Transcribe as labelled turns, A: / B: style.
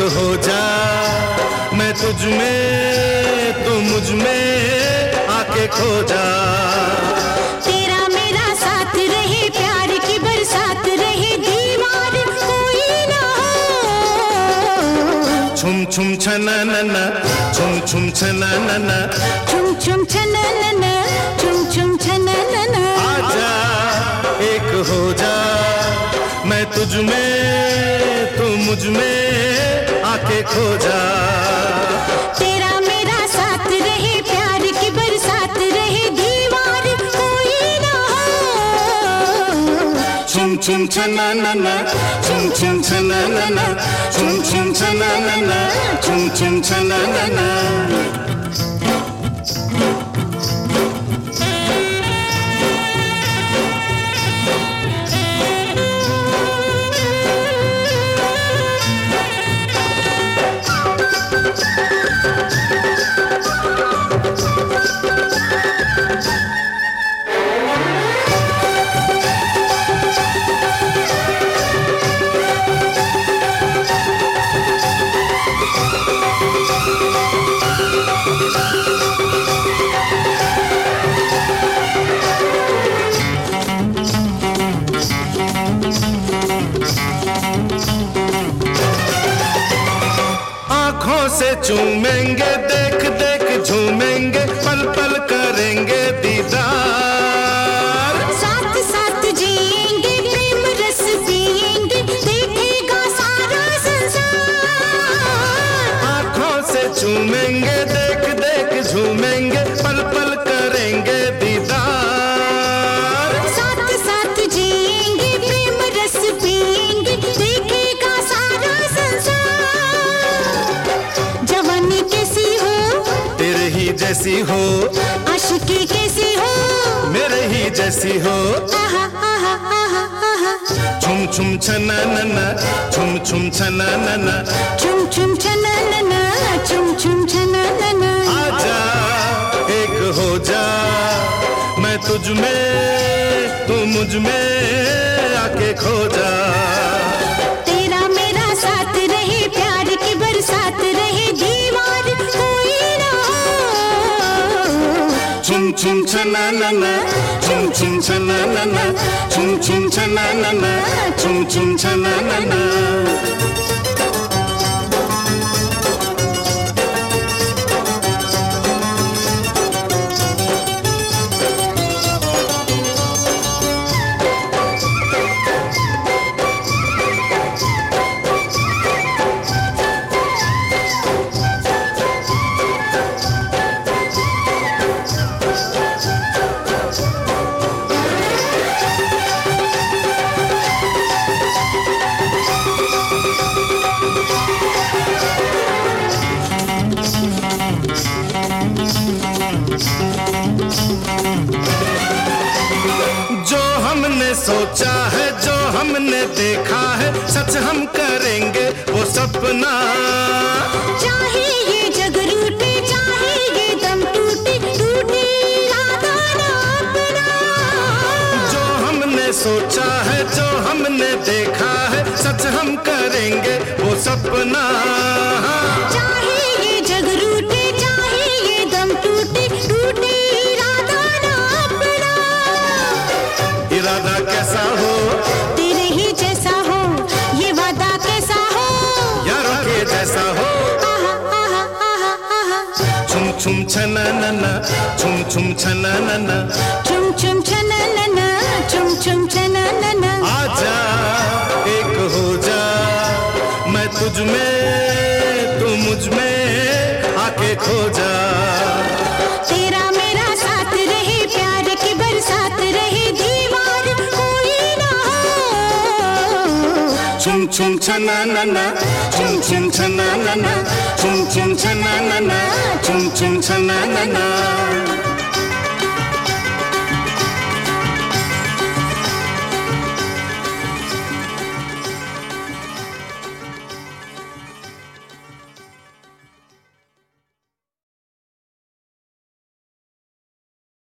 A: हो जा, मैं तुझ में तू मुझ में आके खो जा।
B: तेरा मेरा साथ रहे, प्यार की बरसात रहे, दीवार कोई ना हो।
A: छुम छुम छननना, छुम छुम छननना,
B: छुम छुम छननना, छुम छुम छननना।
A: आजा एक हो जा, मैं तुझ में तू मुझ में आके खो जा।
B: तेरा मेरा साथ रहे, प्यार की बरसात रहे, दीवार कोई ना हो।
A: छुम छुम छननना, छुम छुम छननना, छुम छुम छननना, छुम छुम छननना। आँखों से चूमेंगे, देख देख झूमेंगे, पल पल करेंगे दीदार।
B: साथ साथ जिएंगे, प्रेम रस पिएंगे, देखेगा सारा संसार।
A: आँखों से चूमेंगे, देख देख झूमेंगे, पल पल करेंगे दीदार।
B: साथ साथ जिएंगे, प्रेम रस पिएंगे, देखेगा सारा संसार। जवानी कैसी हो,
A: तेरे ही जैसी हो,
B: आशिकी कैसी हो,
A: मेरे ही जैसी हो।
B: आहा आहा आहा आहा।
A: छुम छुम छननना, छुम छुम छननना,
B: छुम छुम छननना, छुम छुम छननना।
A: आजा एक हो जा, मैं तुझ में तू मुझ में आके खो जा।
B: तेरा मेरा साथ रहे, प्यार की बरसात रहे, दीवार कोई ना हो।
A: छुम छुम छननना, छुम छुम छननना, छुम छुम छननना, छुम छुम छननना। जो हमने सोचा है, जो हमने देखा है, सच हम करेंगे वो सपना।
B: चाहे ये जग रूठे, चाहे ये दम टूटे, टूटे इरादा ना अपना।
A: जो हमने सोचा है, जो हमने देखा है, सच हम करेंगे वो सपना।
B: चाहे ये जग रूठे, चाहे ये दम टूटे, टूटे इरादा ना अपना।
A: इरादा कैसा हो,
B: तेरे ही जैसा हो, ये वादा कैसा हो,
A: यारों के जैसा हो।
B: आहा आहा आहा आहा।
A: छुम छुम छननना, छुम छुम छननना,
B: छुम छुम छननना, छुम छुम छननना।
A: आजा एक हो जा, मैं तुझ में तू मुझ में आके खो जा।
B: तेरा मेरा साथ रहे, प्यार की बरसात रहे, दीवार कोई ना हो।
A: छुम छुम छननना, छुम छुम छननना, छुम छुम छननना, छुम छुम छननना।